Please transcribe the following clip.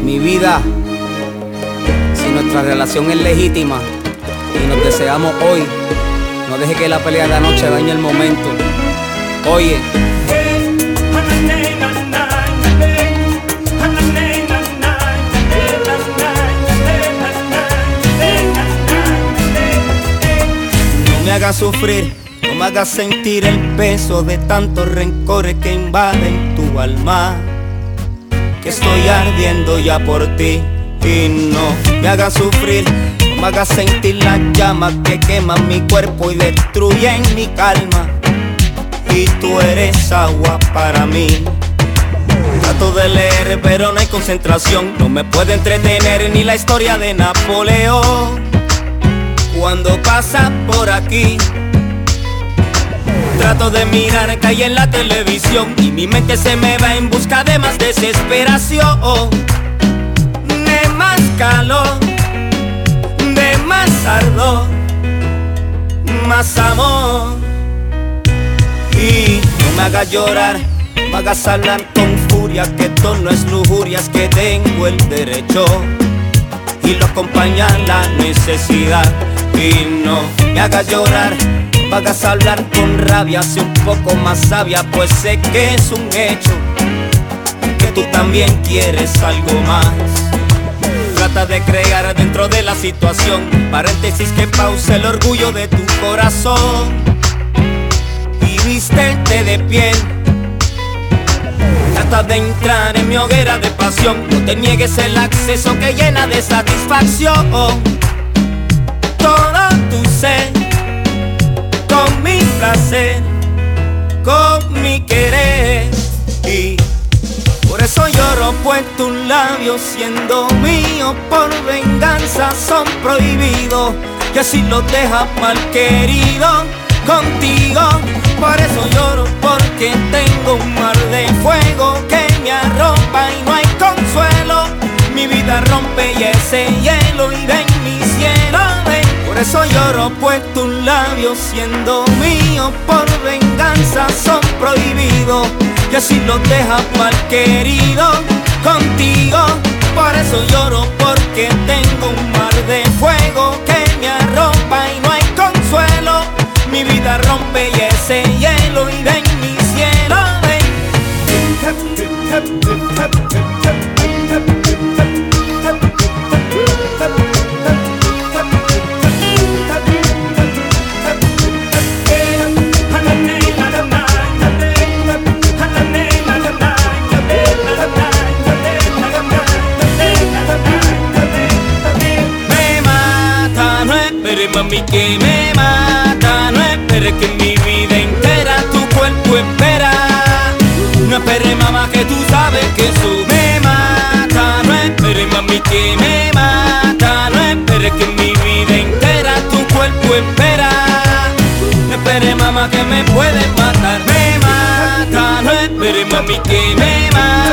Mi vida, si nuestra relación es legítima y nos deseamos hoy, no deje que la pelea de anoche dañe el momento. Oye, no me hagas sufrir, no me hagas sentir el peso de tantos rencores que invaden tu alma. Que estoy ardiendo ya por ti y no me hagas sufrir, no me hagas sentir las llamas que queman mi cuerpo y destruyen mi calma. Y tú eres agua para mí. Trato de leer pero no hay concentración, no me puede entretener ni la historia de Napoleón. Cuando pasa por aquí, trato de mirar que hay en la televisión y mi mente se me va en busca de más desesperación, de más calor, de más ardor, más amor. Y no me hagas llorar, no me hagas hablar con furia, que esto no es lujuria, es que tengo el derecho y lo acompaña la necesidad. Y no me hagas llorar, me hagas hablar con rabia, sé un poco más sabia, pues sé que es un hecho que tú también quieres algo más. Trata de crear dentro de la situación paréntesis que pause el orgullo de tu corazón y vístete de piel. Trata de entrar en mi hoguera de pasión, no te niegues el acceso que llena de satisfacción. Todo tu ser, con mi placer, con mi querer. Y por eso lloro pues tus labios siendo míos, por venganza son prohibidos, y así los dejas mal querido contigo. Por eso lloro porque tengo un mar de fuego que me arropa y no hay consuelo. Mi vida rompe y ese hielo y ven mi cielo, ven. Por eso lloro pues tus labios siendo míos, por venganza son prohibidos, y así los dejas mal querido contigo. Por eso lloro porque tengo un mar de fuego que me arropa y no hay consuelo. Mi vida rompe y ese hielo y ven mi cielo, ven. Mami, que me mata, no esperes que mi vida entera tu cuerpo espera. No esperes, mamá, que tú sabes que eso me mata. No esperes, mami, que me mata. No esperes que mi vida entera tu cuerpo espera. No esperes, mamá, que me puedes matar. Me mata, no esperes, mami, que me mata.